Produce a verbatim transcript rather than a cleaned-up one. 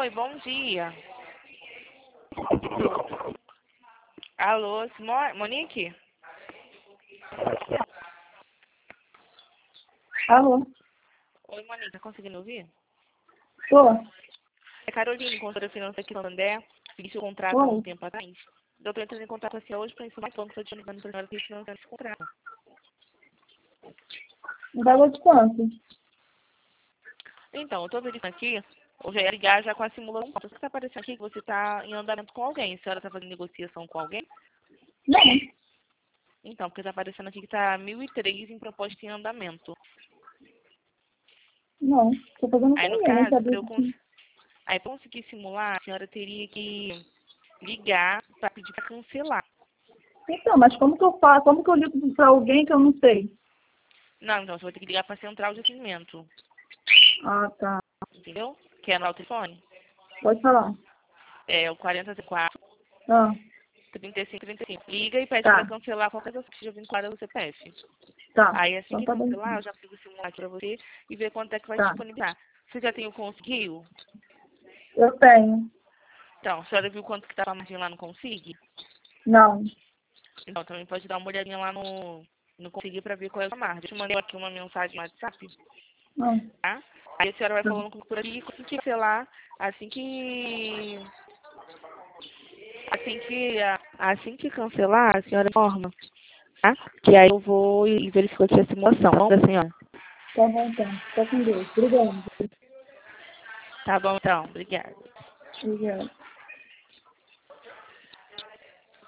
Oi, bom dia. Alô, Mo- Monique? Alô? Oi, Monique, tá conseguindo ouvir? Tô. É Caroline, consultora financeira aqui no Santander. Fiz seu contrato há um Oi. tempo atrás. Eu tô entrando em contato com você hoje para informar que eu estou te ligando para a senhora que financiar esse contrato. Um valor de quanto? Então, eu tô verificando aqui, eu já ia ligar já com a simulação. Você está aparecendo aqui que você está em andamento com alguém. A senhora está fazendo negociação com alguém? Não. Então, porque está aparecendo aqui que está mil e três em proposta em andamento. Não. Tô fazendo Aí, com no ninguém, nem caso, sabia para eu disso. cons... Aí, pra conseguir simular, a senhora teria que ligar para pedir para cancelar. Então, mas como que eu faço? Como que eu ligo pra alguém que eu não sei? Não, então, você vai ter que ligar para a central de atendimento. Ah, tá. Entendeu? Que é no telefone. Pode falar. É o quarenta e quatro, Ah, trinta e cinco, trinta e cinco. Liga e pede para tá. cancelar qualquer coisa que esteja vinculada ao C P F. Tá. Aí, assim Então que tá bem. cancelar, eu já consigo simular para você e ver quanto é que vai Tá. disponibilizar. Você já tem o conseguiu? Eu tenho. Então, a senhora viu quanto que estava a margem lá no Consig? Não. Então, também pode dar uma olhadinha lá no, no Consig para ver qual é a margem. Eu te mandei aqui uma mensagem no WhatsApp, Não. tá? Aí a senhora vai Tá. falando por aqui, assim que cancelar, assim que... Assim que, assim que cancelar, a senhora informa, tá? Que aí eu vou e verifico aqui a simulação, não da senhora. Tá bom, então. Tá com Deus. Obrigada. Tá bom, então. Obrigada. Obrigada.